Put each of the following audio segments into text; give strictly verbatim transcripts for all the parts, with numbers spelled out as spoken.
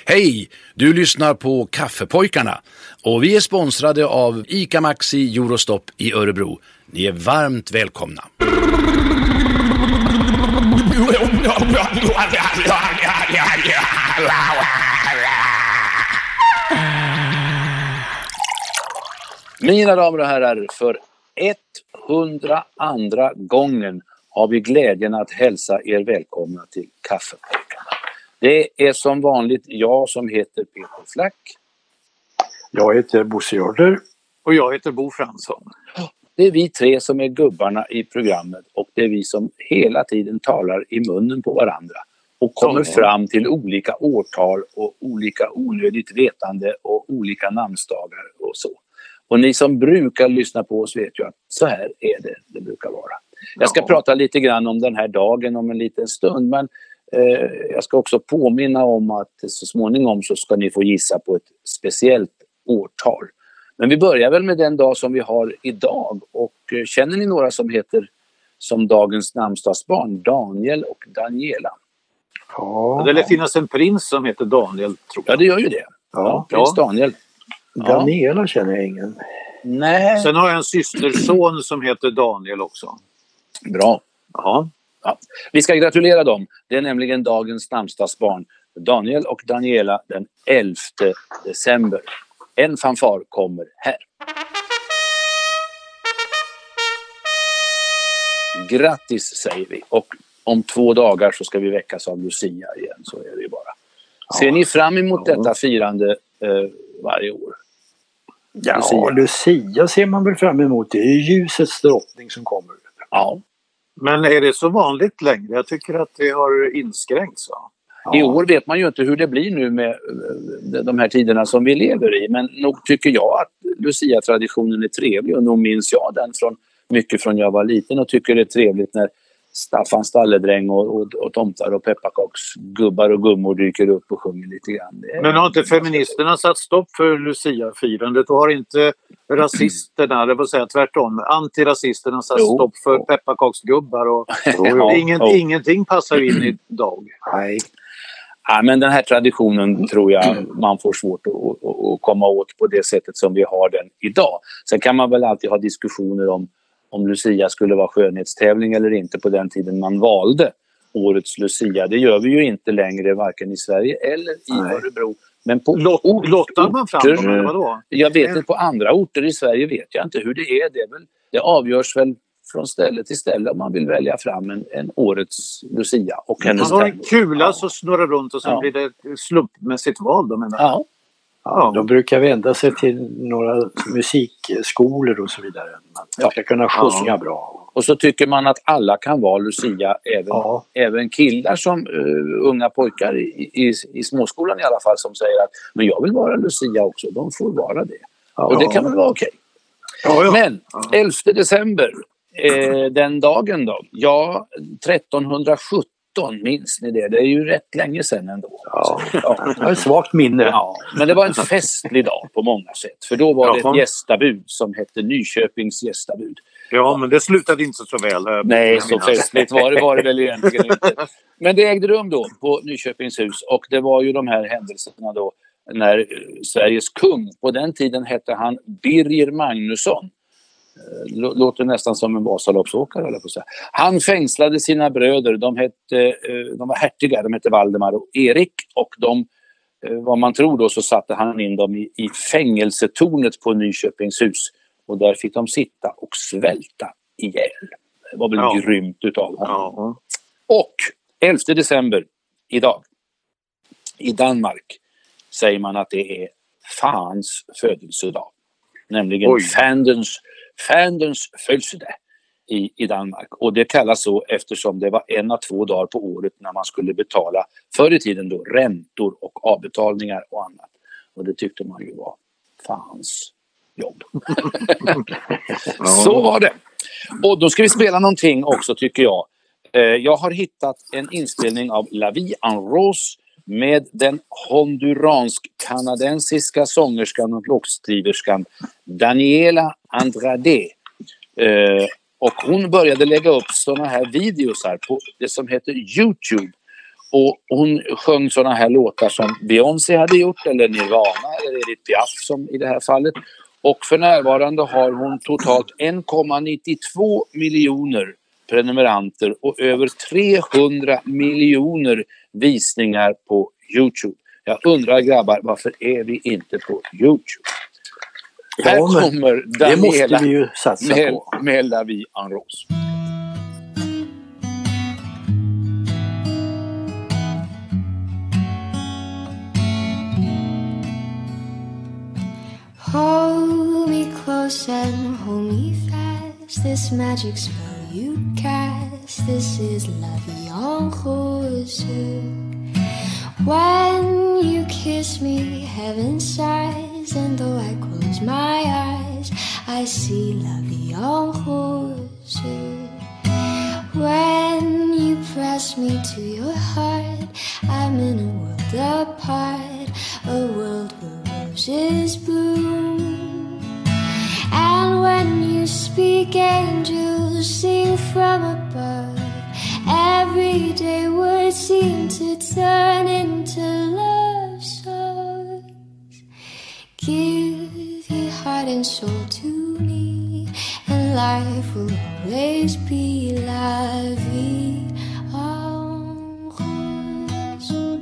Hej! Du lyssnar på Kaffepojkarna och vi är sponsrade av ICA Maxi Eurostop i Örebro. Ni är varmt välkomna. Mina damer och herrar, för etthundraandra gången har vi glädjen att hälsa er välkomna till Kaffepojkarna. Det är som vanligt jag som heter Peter Flack. Jag heter Bosse Jörder. Och jag heter Bo Fransson. Det är vi tre som är gubbarna i programmet och det är vi som hela tiden talar i munnen på varandra och kommer fram till olika årtal och olika onödigt vetande och olika namnsdagar och så. Och ni som brukar lyssna på oss vet ju att så här är det det brukar vara. Jag ska ja. prata lite grann om den här dagen om en liten stund, men eh, jag ska också påminna om att så småningom så ska ni få gissa på ett speciellt årtal. Men vi börjar väl med den dag som vi har idag, och eh, känner ni några som heter som dagens namnsdagsbarn, Daniel och Daniela? Ja. Det lär finnas en prins som heter Daniel, tror jag. Ja, det gör ju det. Ja, ja prins ja. Daniel. Daniela ja. känner jag ingen. Nej. Sen har jag en systerson som heter Daniel också. Bra. Ja. Ja. Vi ska gratulera dem. Det är nämligen dagens namnsdagsbarn. Daniel och Daniela den elfte december. En fanfar kommer här. Grattis säger vi. Och om två dagar så ska vi väckas av Lucia igen. Så är det ju bara. Ser ja. ni fram emot ja. detta firande eh, varje år? Ja, Lucia. Lucia ser man väl fram emot. Det är ljusets drottning som kommer. Ja. Men är det så vanligt längre? Jag tycker att det har inskränkts, va? Ja. I år vet man ju inte hur det blir nu med de här tiderna som vi lever i. Men nog tycker jag att Lucia-traditionen är trevlig. Och nog minns jag den från, mycket från jag var liten. Och tycker det är trevligt när Staffan Stalledräng och, och, och tomtar och pepparkaksgubbar och gummor dyker upp och sjunger lite grann. Men har inte feministerna satt stopp för Lucia-firandet? Och har inte rasisterna, det vill säga tvärtom, antirasisterna satt jo. stopp för pepparkaksgubbar? Och, ja, ingen, ja. Ingenting passar in idag. Nej. Ja, men den här traditionen tror jag man får svårt att, att, att komma åt på det sättet som vi har den idag. Sen kan man väl alltid ha diskussioner om om Lucia skulle vara skönhetstävling eller inte på den tiden man valde årets Lucia. Det gör vi ju inte längre varken i Sverige eller i Nej. Örebro. Men på Lott, ort, lottar man fram orter, dem, eller vadå? Jag vet inte, på andra orter i Sverige vet jag inte hur det är. Det, är väl, det avgörs väl från ställe till ställe om man vill välja fram en, en årets Lucia. Och hennes man har en kula ja. så snurrar runt och sen ja. blir det slumpmässigt val. Då, menar ja. Ja, de brukar vända sig till några musikskolor och så vidare. Man ska kunna sjunga ja. bra. Och så tycker man att alla kan vara Lucia, även, ja. även killar som uh, unga pojkar i, i, i småskolan i alla fall, som säger att men jag vill vara Lucia också, de får vara det. Ja. Och det kan väl vara okej. Ja, ja. Men elfte december, eh, den dagen då, ja, trettonhundrasjutton. Minns ni det? Det är ju rätt länge sedan ändå. Ja, ja. Jag har ett svagt minne. Ja, men det var en festlig dag på många sätt. För då var det ett gästabud som hette Nyköpings gästabud. Ja, men det slutade inte så väl. Nej, så festligt var det, var det väl egentligen inte. Men det ägde rum då på Nyköpings hus. Och det var ju de här händelserna då när Sveriges kung, på den tiden hette han Birger Magnusson. Låter nästan som en Vasaloppsåkare eller på så. Han fängslade sina bröder. De hette de var hertiga, de hette Valdemar och Erik, och de, vad man tror då, så satte han in dem i, i fängelsetornet på Nyköpings hus, och där fick de sitta och svälta ihjäl. Det var väl ja. grymt utav honom. Ja. Och elfte december idag i Danmark säger man att det är fans födelsedag, nämligen Fandens Fandens födelsedag i, i Danmark. Och det kallas så eftersom det var en av två dagar på året när man skulle betala förr i tiden då räntor och avbetalningar och annat. Och det tyckte man ju var fans jobb. Så var det. Och då ska vi spela någonting också, tycker jag. Jag har hittat en inspelning av La Vie en Rose med den honduransk-kanadensiska sångerskan och låtskriverskan Daniela Andrade. Eh, och hon började lägga upp såna här videos här på det som heter YouTube. och hon sjöng såna här låtar som Beyoncé hade gjort, eller Nirvana, eller Edith Piaf som i det här fallet. Och för närvarande har hon totalt en komma nittiotvå miljoner prenumeranter och över trehundra miljoner visningar på YouTube. Jag undrar, grabbar, varför är vi inte på YouTube? Ja, här kommer Daniela, det måste vi ju satsa med, på. Med La Vie en Rose. Hold me close and hold me fast. This magic spell you cast. This is La Vie en Rose. When you kiss me, heaven sighs, and though I close my eyes, I see La Vie en Rose. When you press me to your heart, I'm in a world apart, a world where roses bloom. And when you speak, angels sing from above. Everyday words seem to turn into love songs. Give your heart and soul to me, and life will always be La Vie en Rose.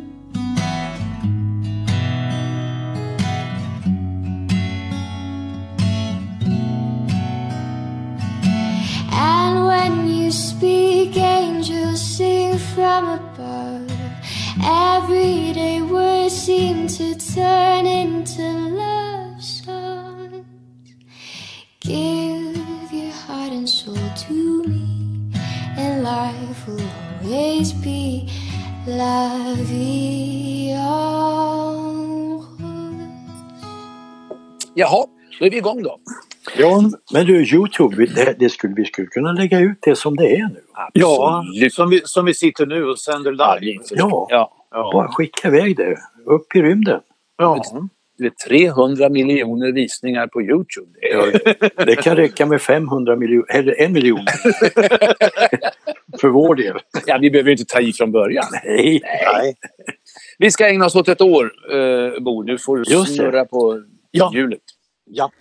And when you speak, angels sing from above. Everyday words seem to turn into love songs. Give your heart and soul to me, and life will always be La Vie en Rose. Jaha, då är vi igång då. Ja, men du, YouTube, det, det skulle, vi skulle kunna lägga ut det som det är nu. Ja, som vi, som vi sitter nu och sänder live. Ja, Ja. Ja. bara skicka iväg det. Upp i rymden. Ja. Det är trehundra miljoner visningar på YouTube. Det, är... Ja, det kan räcka med femhundra miljoner, eller en miljon. För vår del. ja, vi behöver inte ta i från början. Nej. Nej. Vi ska ägna oss åt ett år, eh, Bo. Nu får du Just det. snurra på Ja. hjulet. Ja.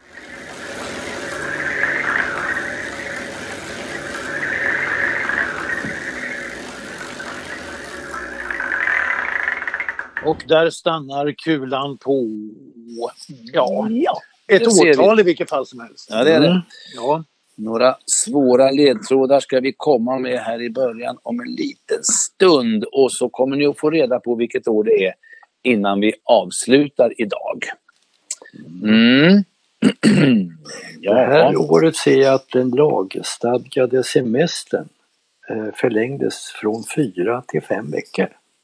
Och där stannar kulan på ja, Ja, ett det ser årtal i vilket fall som helst. ja det är det. Mm. Ja. Några svåra ledtrådar ska vi komma med här i början om en liten stund. Och så kommer ni att få reda på vilket år det är innan vi avslutar idag. Mm. Det här ja. året ser jag att den lagstadgade semestern eh, förlängdes från fyra till fem veckor.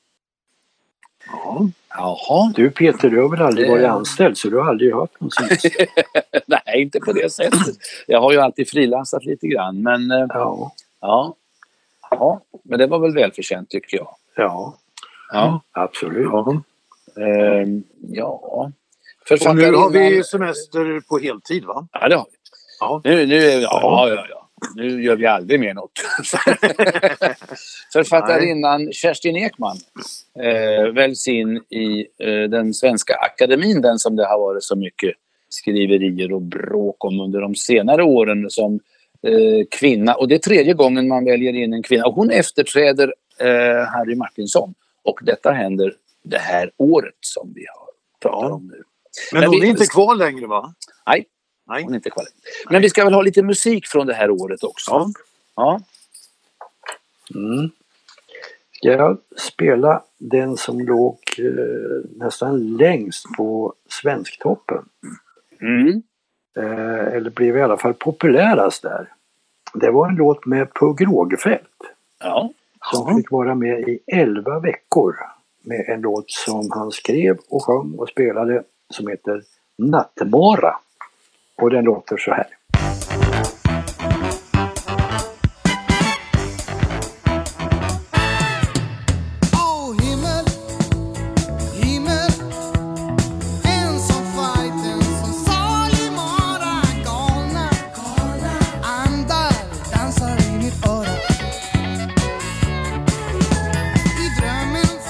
Ja. Jaha. Du Peter, du har väl aldrig Det- varit anställd, så du har aldrig hört någon semester. Nej, inte på det sättet. Jag har ju alltid frilansat lite grann. Men eh, Ja, ja. ja, men det var väl välförtjänt tycker jag. ja, Ja. absolut. Ja. Ehm, ja. Och nu har vi Författarinnan- semester på heltid, va? Ja, det har vi. Ja. Nu, nu, är vi, ja, ja, ja. Nu gör vi aldrig mer något. Författarinnan Kerstin Ekman eh, väljs in i eh, den svenska akademin, den som det har varit så mycket skriverier och bråk om under de senare åren som eh, kvinna. Och det är tredje gången man väljer in en kvinna. Och hon efterträder eh, Harry Martinson. Och detta händer det här året som vi har pratat om nu. Men, Men hon vi- är inte kvar längre, va? Nej, Nej. hon är inte kvar. Men vi ska väl ha lite musik från det här året också. Ja. Ja. Mm. Ska jag spela den som låg eh, nästan längst på Svensktoppen? Mm. Eh, eller blev i alla fall populärast där. Det var en låt med Pugh Rogefeldt Ja. som Ja. fick vara med i elva veckor med en låt som han skrev och sjöng och spelade som heter Nattmara. Och den låter så här. Åh himmel, himmel, en som fight, en som salig mara, galna, galna andar dansar i mitt öra. I drömmen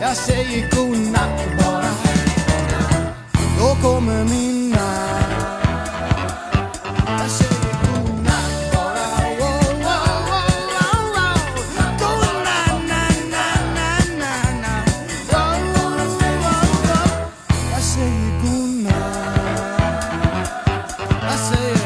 Jag säger godnatt bara. Då kommer min natt. Jag säger godnatt bara. Wow, wow, wow, wow, wow. Godnatt, na, na, na, na, na. Wow, wow, wow, wow. Jag säger godnatt. Jag säger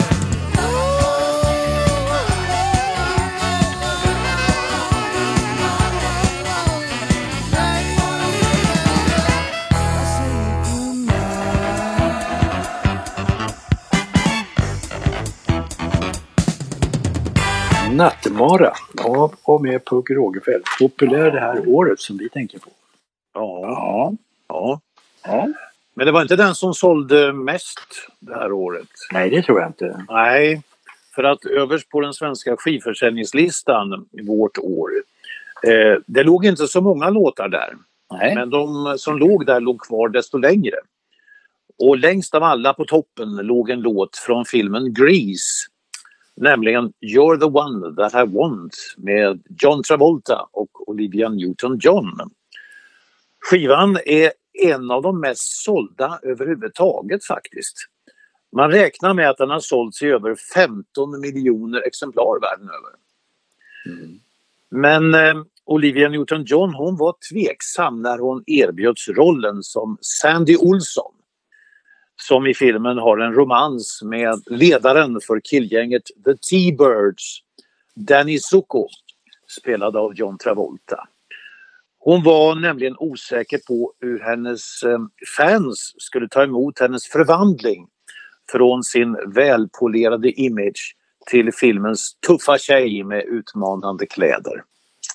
Nattmara av och med Pugh Rogefeldt. Populär det här året som vi tänker på. Ja. Ja. Ja. Men det var inte den som sålde mest det här året. Nej, det tror jag inte. Nej, för att överst på den svenska skivförsäljningslistan i vårt år, eh, det låg inte så många låtar där. Nej. Men de som låg där låg kvar desto längre. Och längst av alla på toppen låg en låt från filmen Grease. Nämligen You're the one that I want med John Travolta och Olivia Newton-John. Skivan är en av de mest sålda överhuvudtaget faktiskt. Man räknar med att den har sålts i över femton miljoner exemplar världen över. Mm. Men eh, Olivia Newton-John, hon var tveksam när hon erbjöds rollen som Sandy Olsson. Som i filmen har en romans med ledaren för killgänget The T-Birds, Danny Zuko, spelad av John Travolta. Hon var nämligen osäker på hur hennes eh, fans skulle ta emot hennes förvandling från sin välpolerade image till filmens tuffa tjej med utmanande kläder.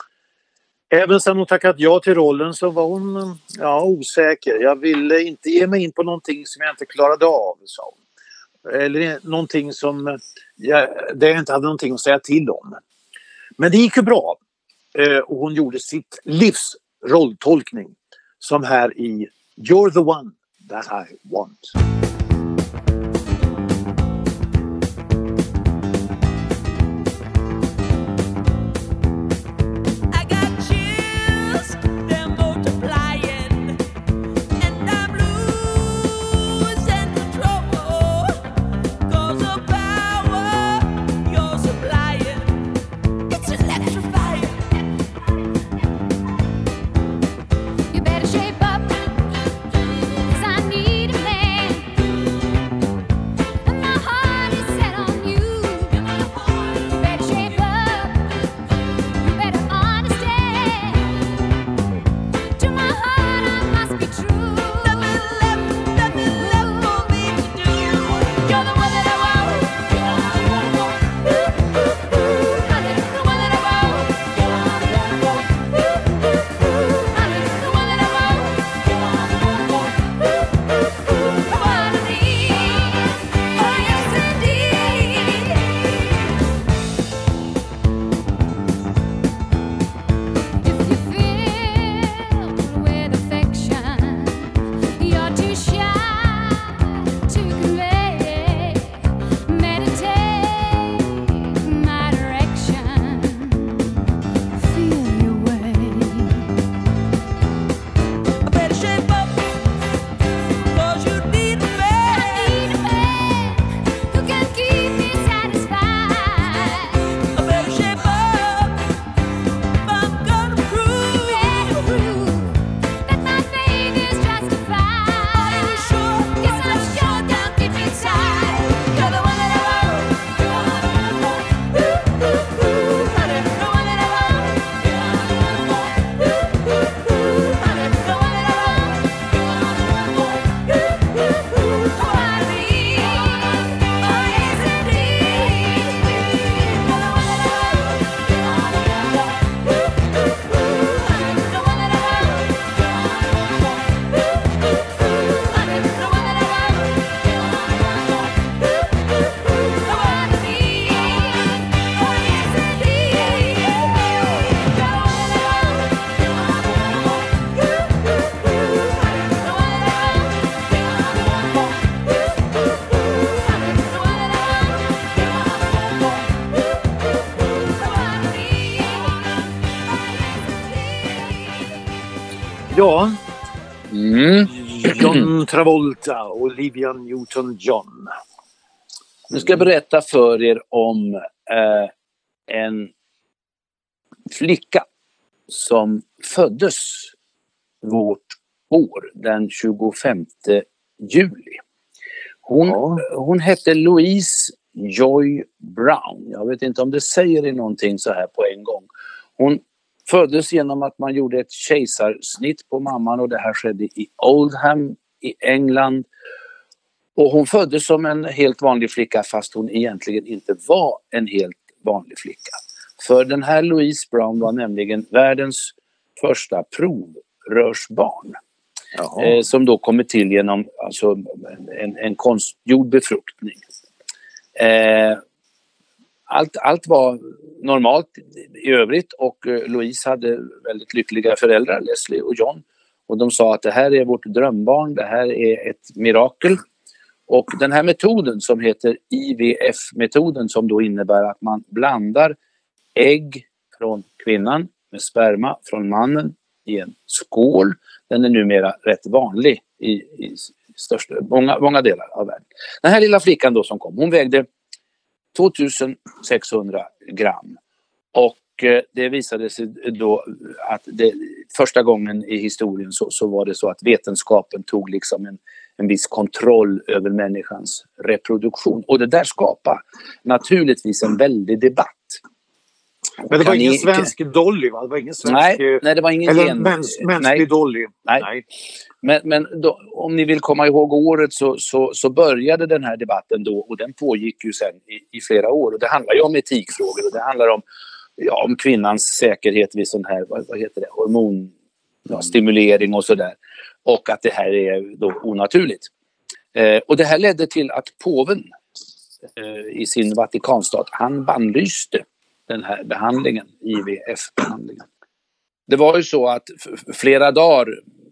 Även sedan hon tackat ja till rollen så var hon ja, osäker. Jag ville inte ge mig in på någonting som jag inte klarade av, sa hon. Eller någonting som jag, det jag inte hade någonting att säga till om. Men det gick ju bra. Eh, och hon gjorde sitt livs rolltolkning som här i You're the one that I want. You better shape up, 'cause I need a man. Ja. Mm. John Travolta, Olivia Newton-John. Nu ska jag berätta för er om eh, en flicka som föddes vårt år den tjugofemte juli. Hon, ja. hon hette Louise Joy Brown. Jag vet inte om det säger er någonting så här på en gång. Hon föddes genom att man gjorde ett kejsarsnitt på mamman, och det här skedde i Oldham i England. Och hon föddes som en helt vanlig flicka, fast hon egentligen inte var en helt vanlig flicka. För den här Louise Brown var nämligen världens första provrörsbarn. Eh, som då kommer till genom alltså, en, en konstgjord befruktning. Eh, allt, allt var normalt i övrigt, och eh, Louise hade väldigt lyckliga föräldrar, Leslie och John. Och de sa att det här är vårt drömbarn, det här är ett mirakel. Och den här metoden som heter I V F-metoden, som då innebär att man blandar ägg från kvinnan med sperma från mannen i en skål. Den är numera rätt vanlig i, i största, många, många delar av världen. Den här lilla flickan då som kom, hon vägde tvåtusensexhundra gram. Och eh, det visade sig då att det, första gången i historien så, så var det så att vetenskapen tog liksom en, en viss kontroll över människans reproduktion. Och det där skapar naturligtvis en väldig debatt. Men det var ingen svensk Dolly, va? Det var ingen svensk... Nej, nej det var ingen eller gen... mäns, mänsklig nej. Dolly. Nej. nej. Men, men då, om ni vill komma ihåg året så, så, så började den här debatten då, och den pågick ju sen i, i flera år. Och det handlar ju om etikfrågor, och det handlar om, ja, om kvinnans säkerhet vid sån här, vad, vad heter det, hormonstimulering ja, och sådär. Och att det här är då onaturligt. Eh, och det här ledde till att påven eh, i sin Vatikanstat, han bannlyste den här behandlingen, I V F-behandlingen. Det var ju så att f- flera dagar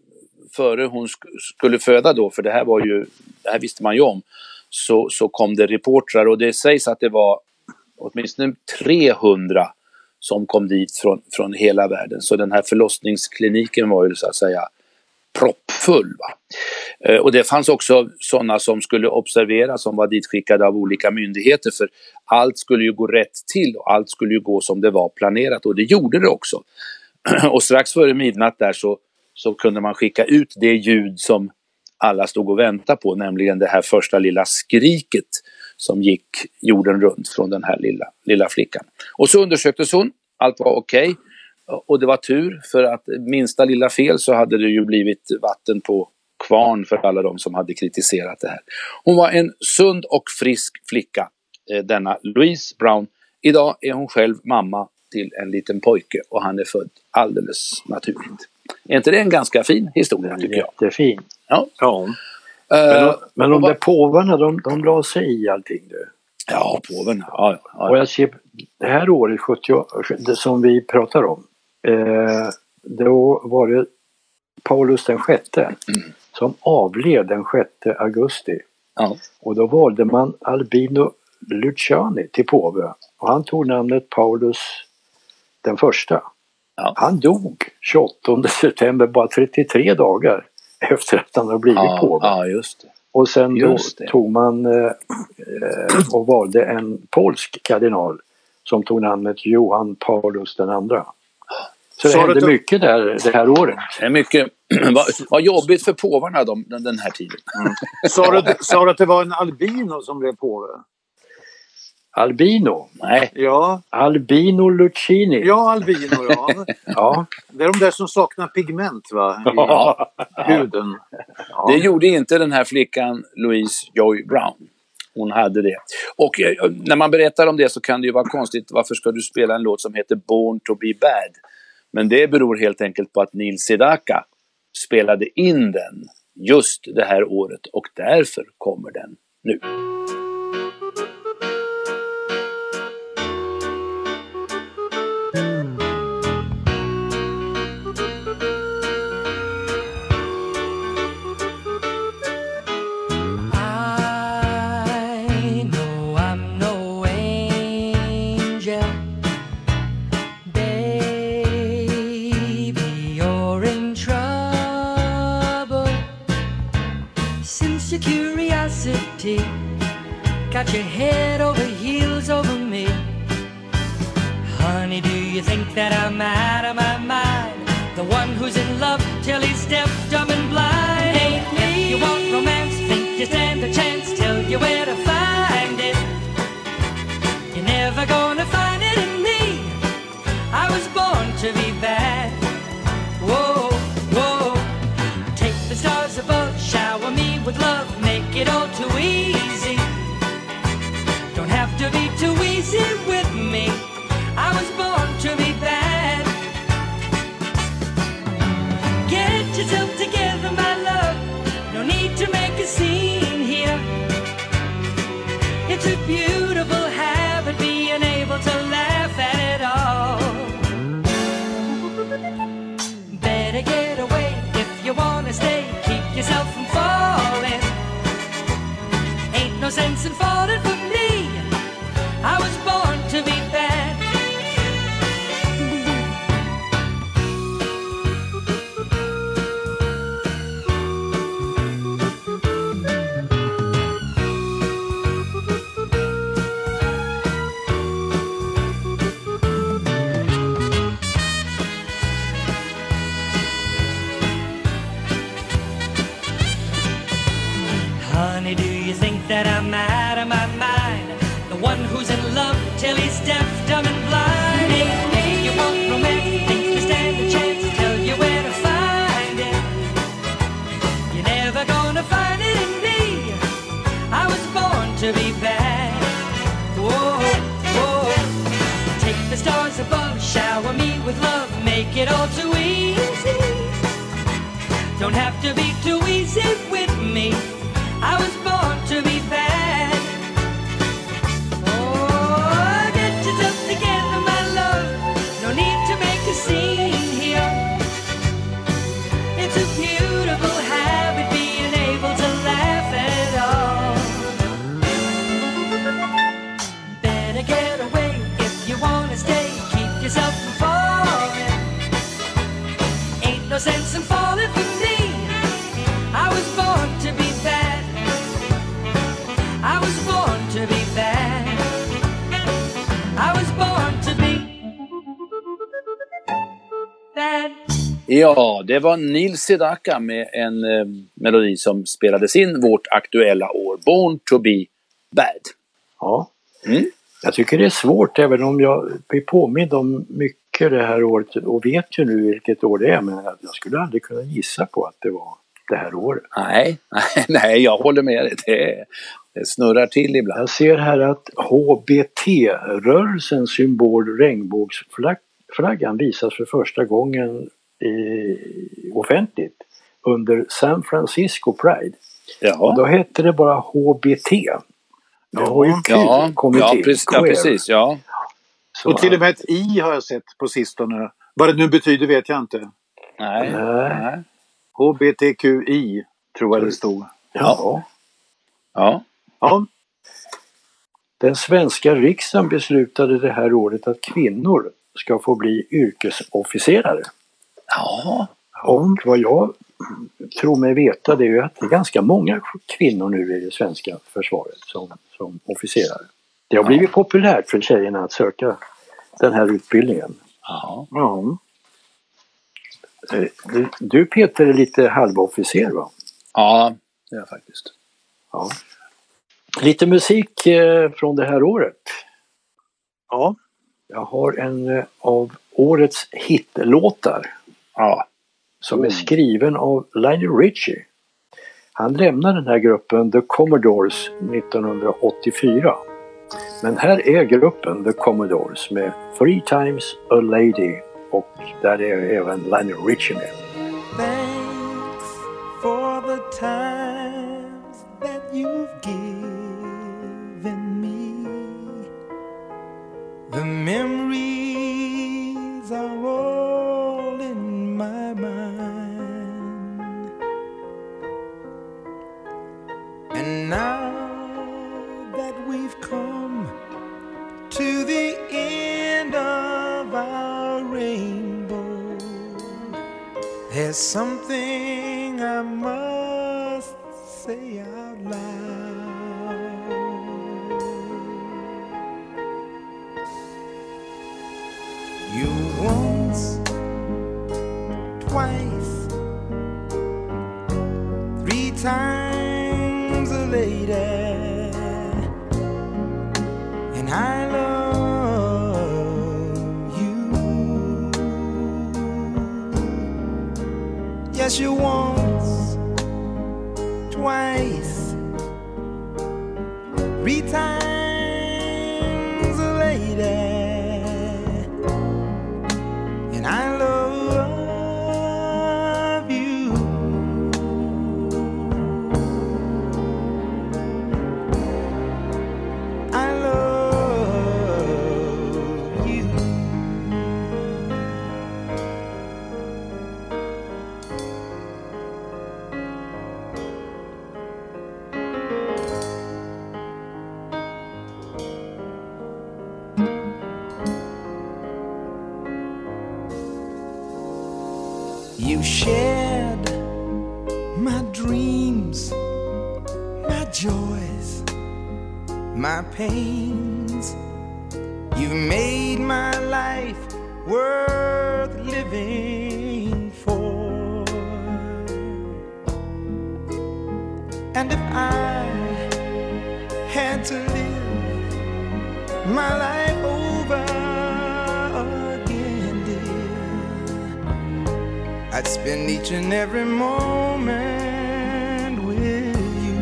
före hon sk- skulle föda då, för det här var ju, det här visste man ju om, så, så kom det reportrar, och det sägs att det var åtminstone trehundra som kom dit från, från hela världen. Så den här förlossningskliniken var ju så att säga proppfull. Va? Eh, och det fanns också sådana som skulle observera, som var ditskickade av olika myndigheter, för allt skulle ju gå rätt till och allt skulle ju gå som det var planerat, och det gjorde det också. Och strax före midnatt där så, så kunde man skicka ut det ljud som alla stod och väntade på, nämligen det här första lilla skriket som gick jorden runt från den här lilla, lilla flickan. Och så undersöktes hon, allt var okej. Okay. Och det var tur, för att minsta lilla fel så hade det ju blivit vatten på kvarn för alla de som hade kritiserat det här. Hon var en sund och frisk flicka, denna Louise Brown. Idag är hon själv mamma till en liten pojke, och han är född alldeles naturligt. Är inte det en ganska fin historia, tycker jag? Jättefin. Ja. Ja. Men, uh, men de där påvarna, de, de la sig i allting du. Ja, påvarna. Ja, ja, ja. Och jag ser, det här året sjuttio, det som vi pratar om, eh, då var det Paulus den sjätte mm. som avled den sjätte augusti. Ja. Och då valde man Albino Luciani till påve. Och han tog namnet Paulus den första. Ja. Han dog tjugoåttonde september, bara trettiotre dagar efter att han har blivit ja, påve. Ja, just det. Och sen då tog man eh, och valde en polsk kardinal som tog namnet Johan Paulus den andra. Så det så hände det mycket där det här året. Det är mycket. Vad, vad jobbigt för påvarna de, den, den här tiden. Mm. Sa du, sa du att det var en albino som blev påve? Albino? Nej. Ja. Albino Lucchini. Ja, albino, ja. Ja. Det är de där som saknar pigment, va? I ja. huden. Ja. Det gjorde inte den här flickan Louise Joy Brown. Hon hade det. Och eh, när man berättar om det så kan det ju vara konstigt. Varför ska du spela en låt som heter Born to be bad? Men det beror helt enkelt på att Neil Sedaka spelade in den just det här året. Och därför kommer den nu. Baby, you're in trouble. got your head over heels over me. Honey, do you think that I'm out of my mind? The one who's in love till he's deaf, dumb and blind. Ain't me. If you want romance, think you stand a chance, tell you where to find it. You're never gonna find it in me. I was born to be bad. Whoa, whoa. Take the stars above, shower me with love, make it all too easy. Don't have to be too easy with me. I was born to be bad. Get yourself together, my love. No need to make a scene here. It's a beautiful habit, being able to laugh at it all. Better get away if you wanna stay. Keep yourself from falling. Ain't no sense in falling for me. I was born to be bad. Honey, do you think that I'm out of my mind? The one who's in love till he's deaf, dumb and blind. Ain't me. You want romance, think you stand a chance, tell you where to find it. You're never gonna find it in me. I was born to be bad. Whoa, whoa. Take the stars above, shower me with love, make it all too easy. Don't have to be too easy with me. I was born to be bad. Oh, get yourself together, my love. No need to make a scene here. It's a beautiful habit, being able to laugh at it all. Better get away if you wanna stay. Keep yourself from falling. Ain't no sense in falling for me. I was born to be bad. I was born to be bad. I was born to be bad. Ja, det var Neil Sedaka med en eh, melodi som spelades in vårt aktuella år. Born to be bad. Ja. Mm. Jag tycker det är svårt, även om jag blir påmind om mycket det här året och vet ju nu vilket år det är, men jag skulle aldrig kunna gissa på att det var det här året. Nej, nej, nej, jag håller med dig. Det, det snurrar till ibland. Jag ser här att H B T-rörelsens symbol regnbågsflaggan visas för första gången i, offentligt under San Francisco Pride. Ja. Och då hette det bara H B T. Det har ju ja, kommit ja, till. precis, ja, precis. Ja. Så och till och med ett I har jag sett på sistone. Vad det nu betyder vet jag inte. Nej. Nej. H B T Q I tror jag det stod. Ja. Ja. Ja. Den svenska riksdagen beslutade det här året att kvinnor ska få bli yrkesofficerare. Ja. Och vad jag tror mig veta, det är ju att det är ganska många kvinnor nu i det svenska försvaret som, som officerare. Det har blivit populärt för tjejerna att söka den här utbildningen. Ja. Ja. Du, du Peter är lite halvofficer, va? Ja, det är jag faktiskt. Ja. Lite musik eh, från det här året. Ja. Jag har en eh, av årets hitlåtar. Ja. Som är skriven av Lionel Richie. Han lämnade den här gruppen The Commodores nittonhundraåttiofyra. Men här är gruppen The Commodores med Three Times a Lady. Och där är även Lionel Richie med. Thanks for the times that you've given me. The memories are all in my mind. And now that we've come to the end of our rainbow, there's something I must say out loud. twice, three times a lady, and I love you. Yes, you once, twice, three times a lady, and I love you. I love you. You shared my dreams, my joys, my pains. You've made my life worth living for. And if I had to live my life over again, dear, I'd spend each and every moment with you.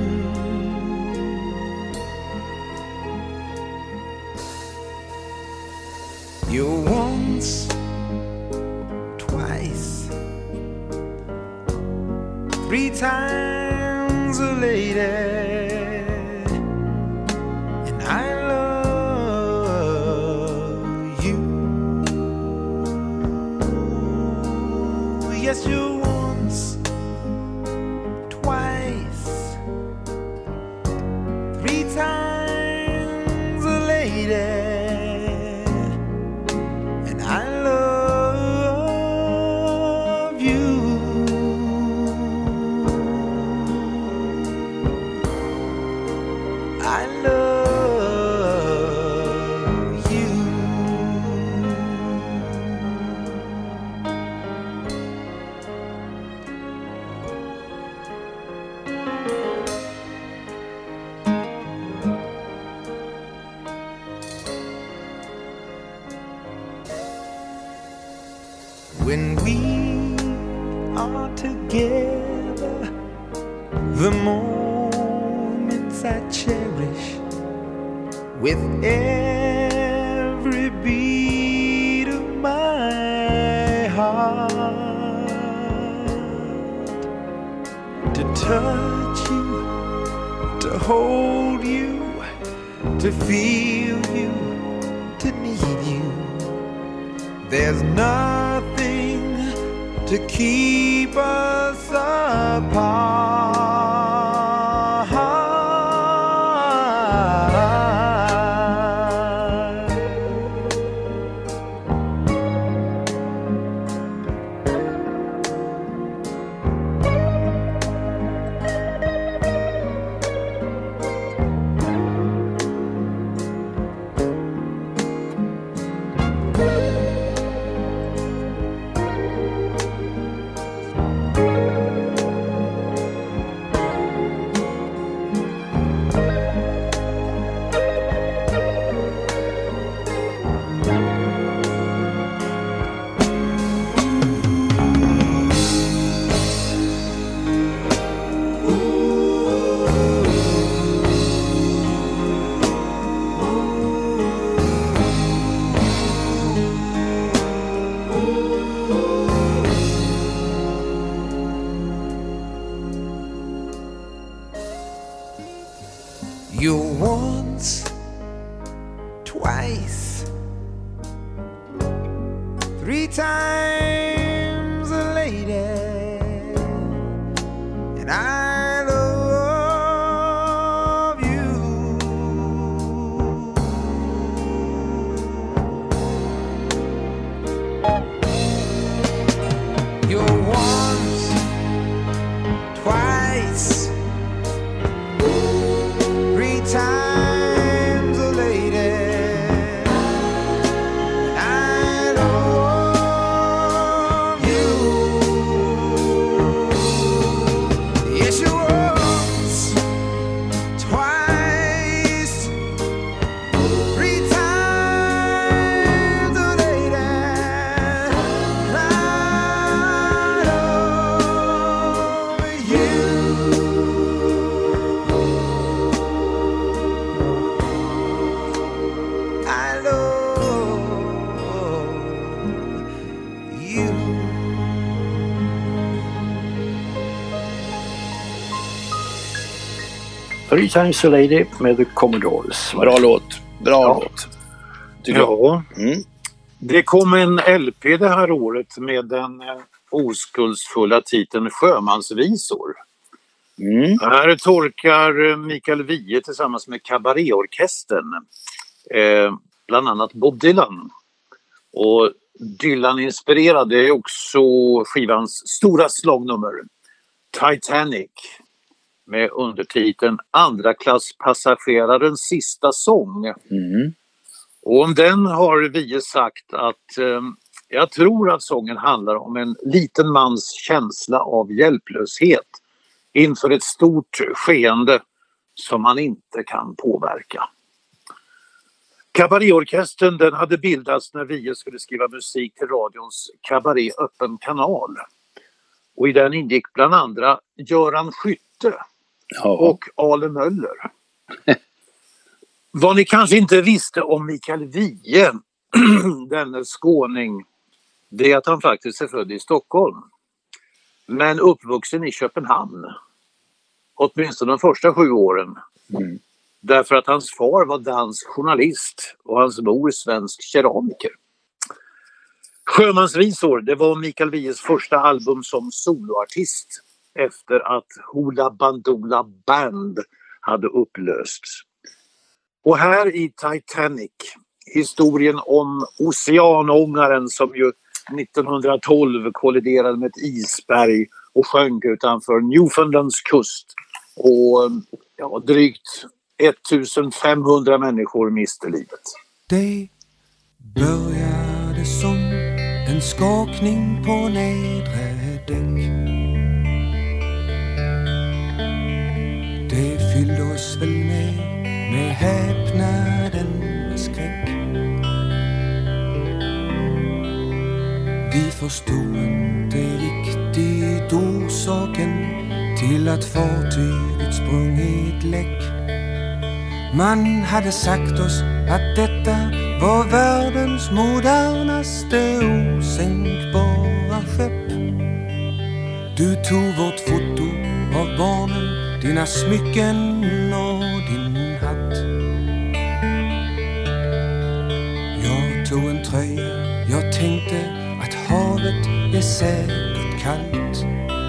You're once, twice, three times a lady, and I love you. Yes, you once, twice, three times a lady, and I love you. I love you. When we are together, the moments I cherish with every beat of my heart. To touch you, to hold you, to feel you, to need you. There's nothing to keep us apart. Three Times a Lady med The Commodores. Bra låt. Bra ja. låt. Ja. Mm. Det kom en L P det här året med den oskuldsfulla titeln Sjömansvisor. Mm. Här torkar Mikael Wiehe tillsammans med Kabaréorkestern. Eh, bland annat Bob Dylan. Och Dylan-inspirerad är också skivans stora slagnummer Titanic med undertiteln Andra klass passagerarens sista sång. Mm. Och om den har Wiehe sagt att eh, jag tror att sången handlar om en liten mans känsla av hjälplöshet inför ett stort skeende som man inte kan påverka. Kabaréorkestern den hade bildats när Wiehe skulle skriva musik till radions Kabaré öppen kanal. Och i den ingick bland andra Göran Skytte ja. och Ale Möller. Vad ni kanske inte visste om Mikael Wiehe, denne skåning, det är att han faktiskt är född i Stockholm. Men uppvuxen i Köpenhamn. Åtminstone de första sju åren. Mm. Därför att hans far var dansk journalist och hans mor svensk keramiker. Sjömansvisor, det var Mikael Wiehes första album som soloartist efter att Hoola Bandoola Band hade upplösts. Och här i Titanic, historien om oceanångaren som ju nittonhundratolv kolliderade med ett isberg och sjönk utanför Newfoundlands kust. Och ja, drygt ettusenfemhundra människor miste livet. Det började som en skakning på nedre däck. Det fyllde oss väl med, med häpnaden med skräck. Vi förstod inte riktigt orsaken till att fartyget sprungit läck. Man hade sagt oss att detta var världens modernaste osänkbara skepp. Du tog vårt foto av barnen, dina smycken och din hatt. Jag tog en tröja, jag tänkte att havet är säkert kallt.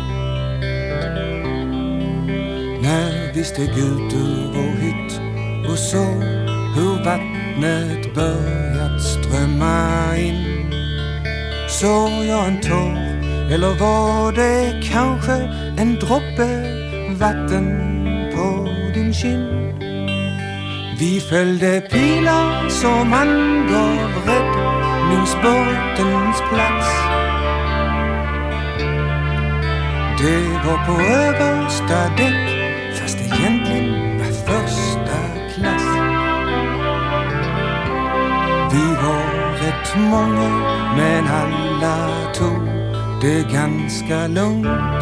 När vi steg ut ur vår hytt och såg hur vattnet börjat strömma in, såg jag en tår, eller var det kanske en droppe vatten på din kind? Vi följde pilar som angav räddningsbåtens plats. Det var på översta däck, fast egentligen var första klass. Vi var rätt många, men alla tog det ganska lugnt.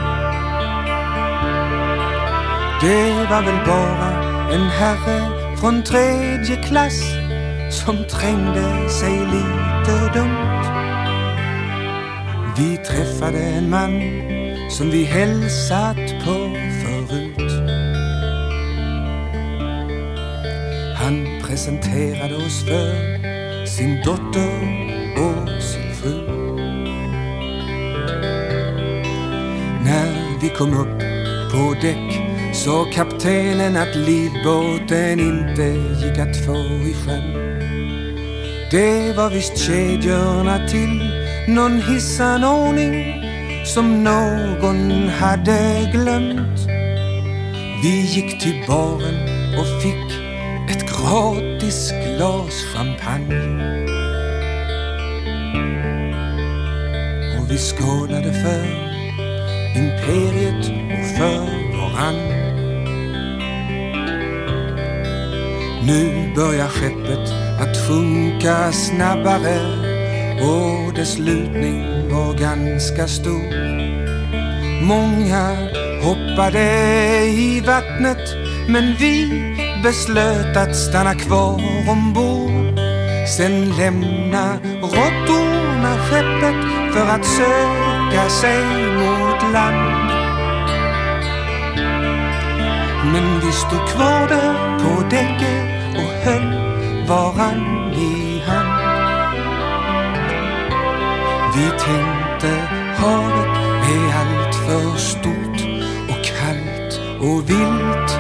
Det var väl bara en herre från tredje klass som trängde sig lite dumt. Vi träffade en man som vi hälsat på förut. Han presenterade oss för sin dotter och sin fru. När vi kom upp på däck så kaptenen att livbåten inte gick att få i sjön. Det var visst kedjorna till någon hissanordning som någon hade glömt. Vi gick till baren och fick ett gratis glas champagne. Och vi skålade för imperiet och för varann. Nu börjar skeppet att sjunka snabbare och dess lutning var ganska stor. Många hoppade i vattnet, men vi beslöt att stanna kvar ombord. Sen lämna råttorna skeppet för att söka sig mot land. Men vi stod kvar där på däcket och höll varann i hand. Vi tänkte havet är allt för stort och kallt och vilt.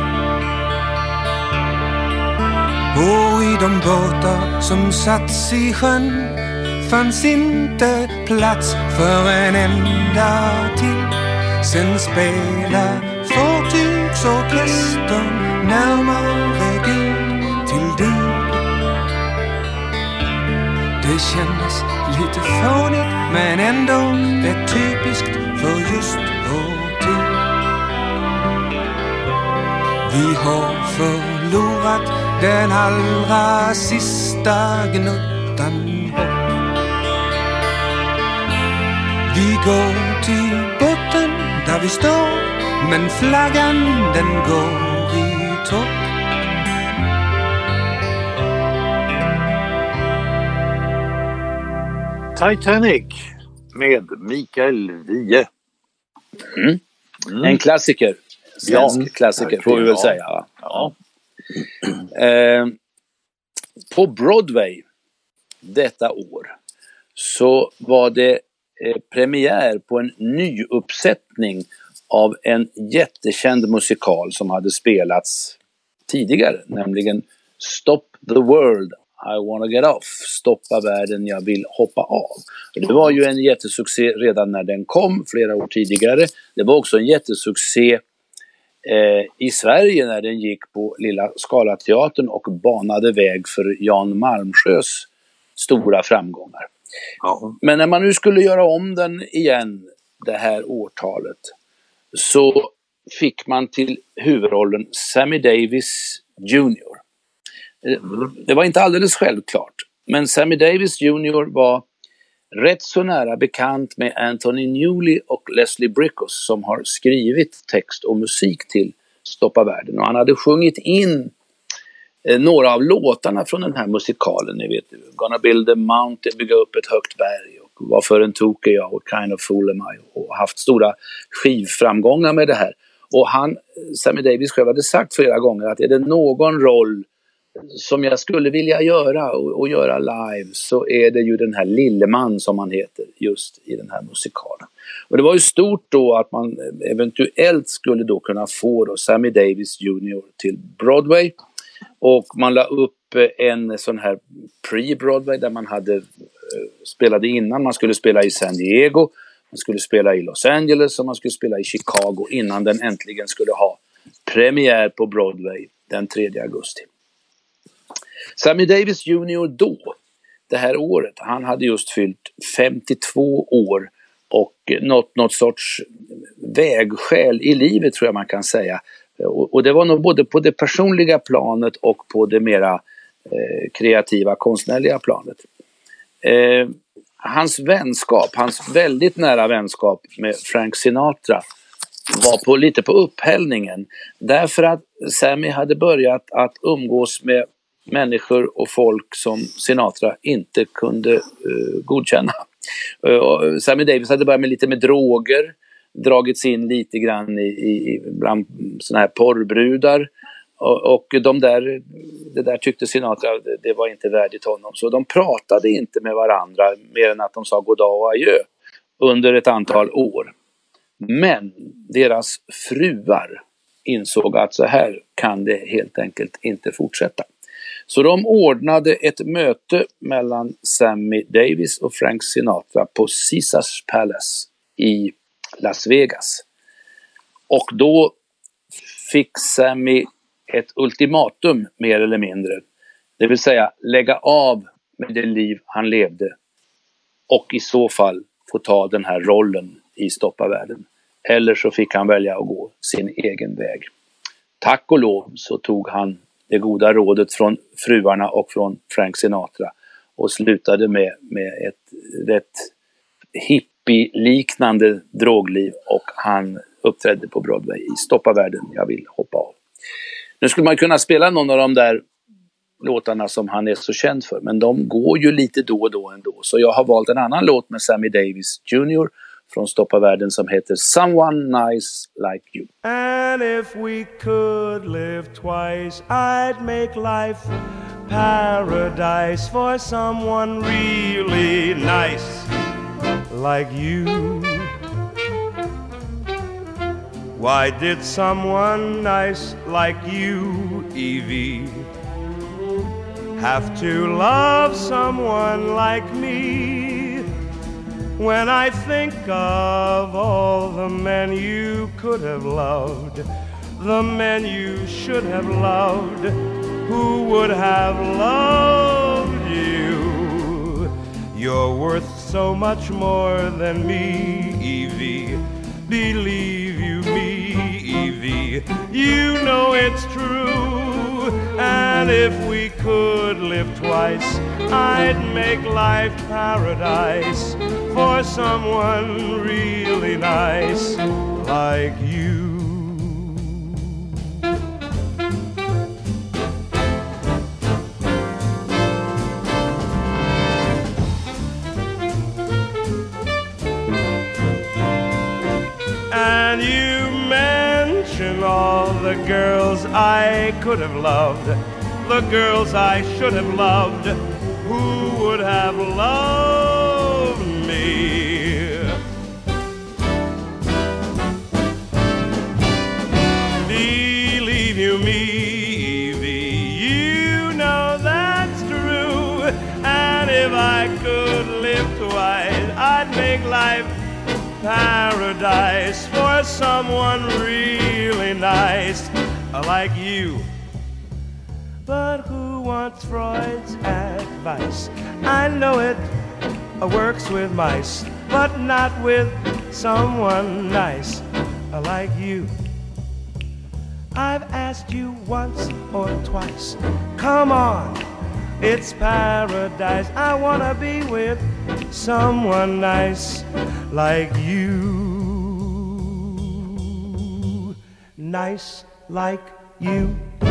Och i de båtar som satts i sjön fanns inte plats för en enda till. Sen spela fartygsorkestern närmare Gud till Gud. Det kändes lite fånigt men ändå rätt typiskt för just vår tid. Vi har förlorat den allra sista gnuttan hopp. Vi går till botten där vi står, men flaggan den går i topp. Titanic med Mikael Wiehe. Mm. Mm. En klassiker. Svensk ja, klassiker får vi väl ja. säga. Va? Ja. Eh, på Broadway detta år så var det eh, premiär på en ny uppsättning av en jättekänd musikal som hade spelats tidigare, nämligen Stop the World, I wanna get off. Stoppa världen, jag vill hoppa av. Det var ju en jättesuccé redan när den kom, flera år tidigare. Det var också en jättesuccé eh, i Sverige när den gick på Lilla Scalateatern och banade väg för Jan Malmsjös stora framgångar. Ja. Men när man nu skulle göra om den igen det här årtalet så fick man till huvudrollen Sammy Davis junior Det var inte alldeles självklart, men Sammy Davis junior var rätt så nära bekant med Anthony Newley och Leslie Bricusse som har skrivit text och musik till Stoppa världen. Och han hade sjungit in eh, några av låtarna från den här musikalen. Ni vet, Gonna build a mountain, bygga upp ett högt berg, och vad för en tok är jag, och Kind of fool am I, och haft stora skivframgångar med det här. Och han, Sammy Davis själv hade sagt flera gånger att är det någon roll som jag skulle vilja göra och, och göra live, så är det ju den här Lilleman som han heter just i den här musikalen. Och det var ju stort då att man eventuellt skulle då kunna få då Sammy Davis junior till Broadway, och man la upp en sån här pre-Broadway där man hade eh, spelade innan. Man skulle spela i San Diego, man skulle spela i Los Angeles och man skulle spela i Chicago innan den äntligen skulle ha premiär på Broadway den tredje augusti. Sammy Davis junior då, det här året, han hade just fyllt femtiotvå år och något, något sorts vägskäl i livet, tror jag man kan säga. Och, och det var nog både på det personliga planet och på det mera eh, kreativa, konstnärliga planet. Eh, hans vänskap, hans väldigt nära vänskap med Frank Sinatra var på, lite på upphällningen. Därför att Sammy hade börjat att umgås med människor och folk som Sinatra inte kunde uh, godkänna. Uh, Sammy Davis hade börjat med lite med droger, dragits in lite grann i, i, bland såna här porrbrudar, och, och de där, det där tyckte Sinatra, det, det var inte värdigt honom. Så de pratade inte med varandra mer än att de sa goddag och adjö under ett antal år. Men deras fruar insåg att så här kan det helt enkelt inte fortsätta. Så de ordnade ett möte mellan Sammy Davis och Frank Sinatra på Caesars Palace i Las Vegas. Och då fick Sammy ett ultimatum mer eller mindre. Det vill säga lägga av med det liv han levde och i så fall få ta den här rollen i Stoppa världen. Eller så fick han välja att gå sin egen väg. Tack och lov så tog han det goda rådet från fruarna och från Frank Sinatra och slutade med, med ett rätt hippie-liknande drogliv, och han uppträdde på Broadway i Stoppa världen, jag vill hoppa av. Nu skulle man kunna spela någon av de där låtarna som han är så känd för, men de går ju lite då och då ändå, så jag har valt en annan låt med Sammy Davis junior från Stoppa Världen som heter Someone Nice Like You. And if we could live twice, I'd make life paradise for someone really nice like you. Why did someone nice like you, Evie, have to love someone like me? When I think of all the men you could have loved, the men you should have loved, who would have loved you? You're worth so much more than me, Evie. Believe you me, Evie. You know it's true. And if we could live twice, I'd make life paradise for someone really nice like you. And you mention all the girls I could have loved, the girls I should have loved, who would have loved me. Believe you me, Evie, you know that's true. And if I could live twice, I'd make life paradise for someone really nice like you. But who wants Freud's advice? I know it works with mice, but not with someone nice like you. I've asked you once or twice, come on, it's paradise. I wanna be with someone nice like you. Nice like you.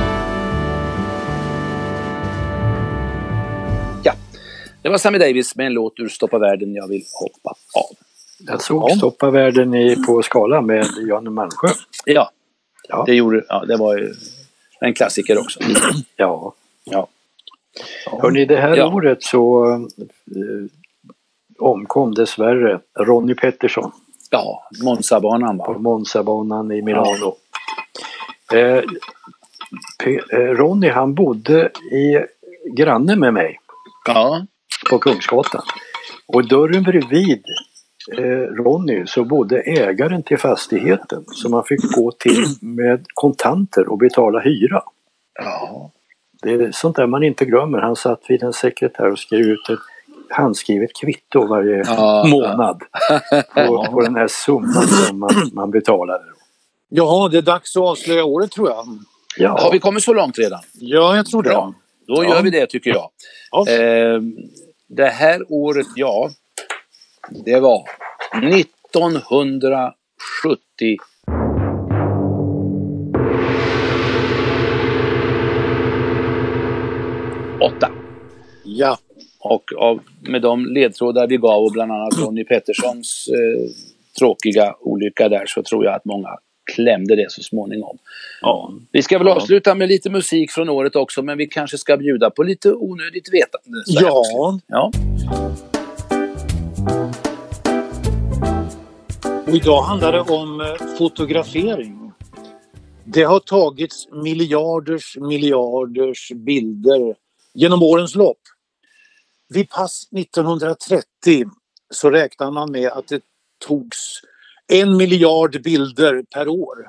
Ja, det var Sammy Davis med en låt ur Stoppa Världen jag vill hoppa av. Jag såg Stoppa Världen i, på Skala med Janne Malmsjö. Ja, ja. Det, gjorde, ja, det var ju en klassiker också. Ja. Ja. Hörrni, det här ja. året så eh, omkom dessvärre Ronnie Peterson. Ja, Monza-banan va? På Monza-banan i Milano. Ja. Eh, P- eh, Ronnie han bodde i granne med mig. Ja. På Kungsgatan. Och dörren bredvid eh, Ronnie så bodde ägaren till fastigheten som man fick gå till med kontanter och betala hyra. Ja. Det är sånt där man inte glömmer. Han satt vid en sekretär och skrev ut ett handskrivet kvitto varje ja, månad på, på den här summan som man, man betalade. Ja, det är dags att avslöja året tror jag. Ja. Har vi kommit så långt redan? Ja, jag tror det. Bra. Då ja. gör vi det tycker jag. Ja. Eh, det här året, ja, det var nittonhundrasjuttio. Åtta. Ja. Och av, med de ledtrådar vi gav och bland annat Ronnie Petersons eh, tråkiga olycka där så tror jag att många klämde det så småningom. Ja. Vi ska väl ja. avsluta med lite musik från året också men vi kanske ska bjuda på lite onödigt vetande. Ja. ja. Och idag handlar det om fotografering. Det har tagits miljarders miljarders bilder genom årens lopp. Vid pass nittonhundratrettio så räknar man med att det togs en miljard bilder per år.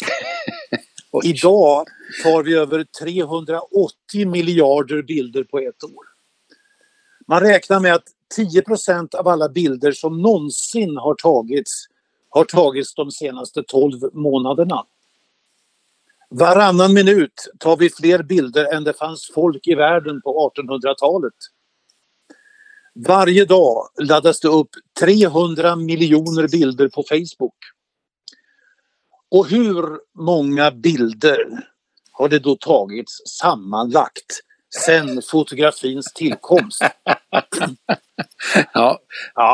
Idag tar vi över trehundraåttio miljarder bilder på ett år. Man räknar med att tio procent av alla bilder som någonsin har tagits har tagits de senaste tolv månaderna. Varannan minut tar vi fler bilder än det fanns folk i världen på artonhundratalet. Varje dag laddas det upp trehundra miljoner bilder på Facebook. Och hur många bilder har det då tagits sammanlagt sedan fotografins tillkomst? ja. Ja.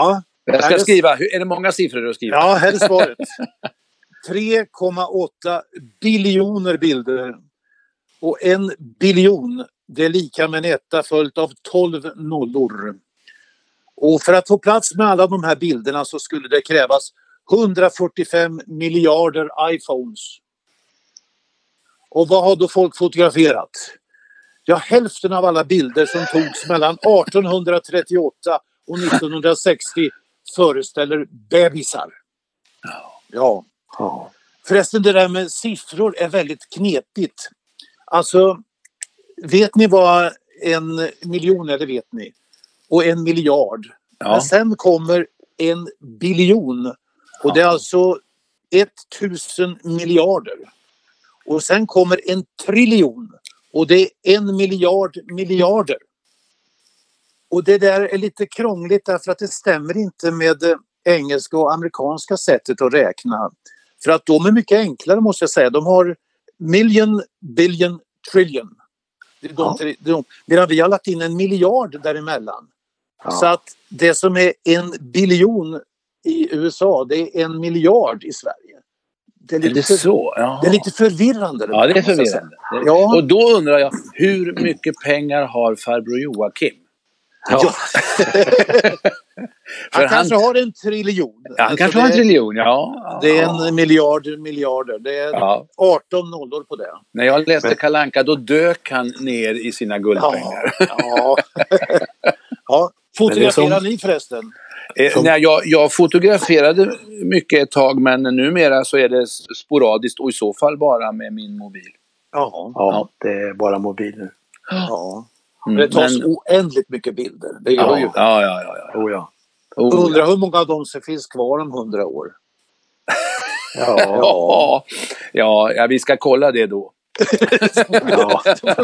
Jag ska skriva, är det många siffror du skriver? Ja, här är svaret. tre komma åtta biljoner bilder. Och en biljon, det är lika med en etta följt av tolv nollor. Och för att få plats med alla de här bilderna så skulle det krävas hundrafyrtiofem miljarder iPhones. Och vad har då folk fotograferat? Ja, hälften av alla bilder som togs mellan arton trettioåtta och nittonhundrasextio föreställer bebisar. Ja. Ja. Förresten, det där med siffror är väldigt knepigt. Alltså, vet ni vad en miljon är, det vet ni. Och en miljard. Ja. Men sen kommer en biljon. Och det är alltså tusen miljarder. Och sen kommer en triljon. Och det är en miljard miljarder. Och det där är lite krångligt därför att det stämmer inte med det engelska och amerikanska sättet att räkna. För att de är mycket enklare, måste jag säga. De har million, billion, trillion. Det är de, ja. de, medan vi har lagt in en miljard däremellan. Ja. Så att det som är en biljon i U S A, det är en miljard i Sverige. Det är lite, är det så? det är lite förvirrande. Ja, det är förvirrande. Ja. Och då undrar jag, hur mycket pengar har farbror Joakim? Ja. Ja. han kanske han, har en triljon. Ja, han alltså kanske har en triljon, ja. Det är en miljard miljarder. Det är ja. arton nollor på det. När jag läste Kalle Anka, då dök han ner i sina guldpengar. Ja. ja. ja. Fotograferar som... ni förresten? Eh, som... nej, jag, jag fotograferade mycket ett tag, men numera så är det sporadiskt och i så fall bara med min mobil. Ja, ja det är bara mobil nu. Ja. Mm, det tas men... oändligt mycket bilder. Det gör ja, ju. Ja, ja, ja. ja. Oh, ja. Oh, undrar hur många av dem som finns kvar om hundra år. ja. ja. Ja, ja, vi ska kolla det då. ja.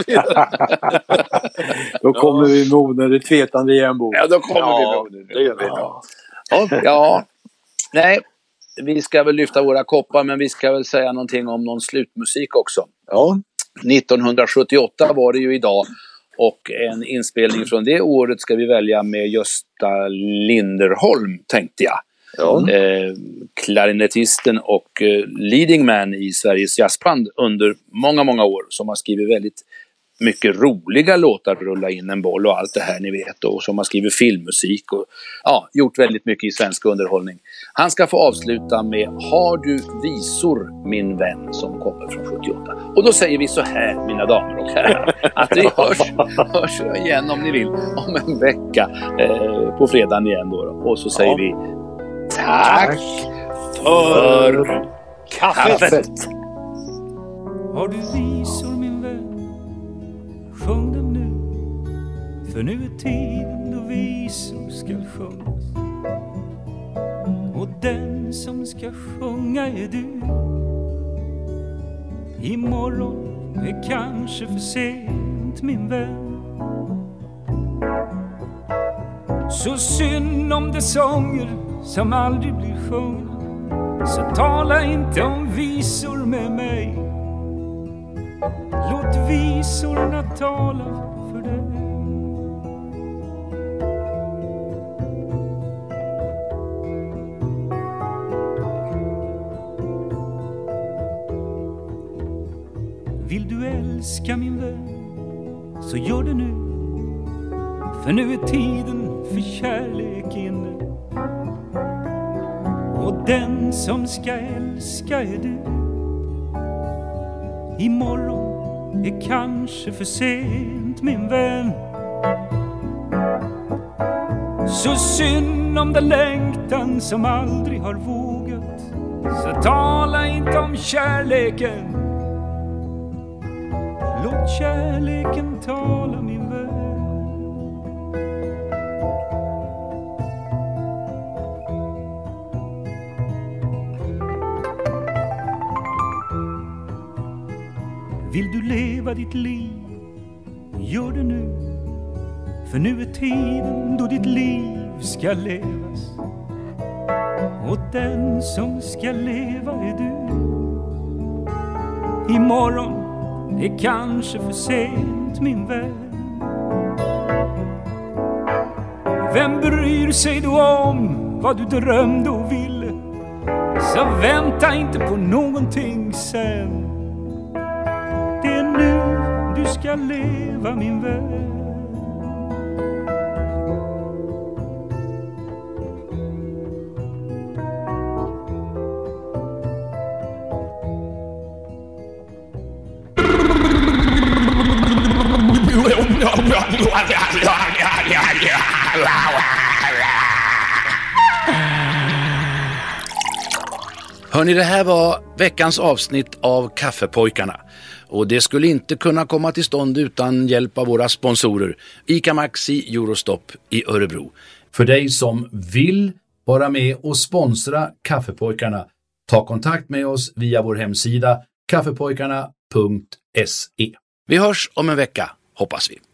Då kommer vi med onödigt tvetande igen, Bo. Ja, då kommer ja, vi med det gör vi. Ja. Ja. ja, nej. Vi ska väl lyfta våra koppar, men vi ska väl säga någonting om någon slutmusik också. Ja. nittonhundrasjuttioåtta var det ju idag. Och en inspelning från det året ska vi välja med Gösta Linderholm, tänkte jag. Ja. Eh, klarinettisten och eh, leading man i Sveriges jazzband under många, många år, som har skrivit väldigt mycket roliga låtar, Rulla in en boll och allt det här ni vet, och som har skrivit filmmusik och ja, gjort väldigt mycket i svensk underhållning. Han ska få avsluta med Har du visor min vän, som kommer från sjuttioåtta. Och då säger vi så här, mina damer och herrar, att vi hörs, hörs igen om ni vill om en vecka eh, på fredagen igen då, och så säger ja. vi tack för kaffet. Har du visor min vän, sjung dem nu, för nu är tiden då visor ska sjungas. Och den som ska sjunga är du. Imorgon är kanske för sent min vän. Så synd om de sånger som aldrig blir sjungna. Så tala inte om visor med mig. Låt visorna tala för dig. Vill du älska min vän, så gör det nu. För nu är tiden för kärlek inne. Och den som ska älska är du. Imorgon är kanske för sent min vän. Så synd om den längtan som aldrig har vågat. Så tala inte om kärleken. Låt kärleken tala min vän. Vill du leva ditt liv, gör det nu. För nu är tiden då ditt liv ska levas. Och den som ska leva är du. Imorgon är kanske för sent min vän. Vem bryr sig då om vad du drömde och ville. Så vänta inte på någonting sen. Det är nu du ska leva, min vän. Hörrni, det här var veckans avsnitt av Kaffepojkarna. Och det skulle inte kunna komma till stånd utan hjälp av våra sponsorer ICA Maxi, Eurostop i Örebro. För dig som vill vara med och sponsra Kaffepojkarna, ta kontakt med oss via vår hemsida kaffepojkarna punkt se. Vi hörs om en vecka, hoppas vi.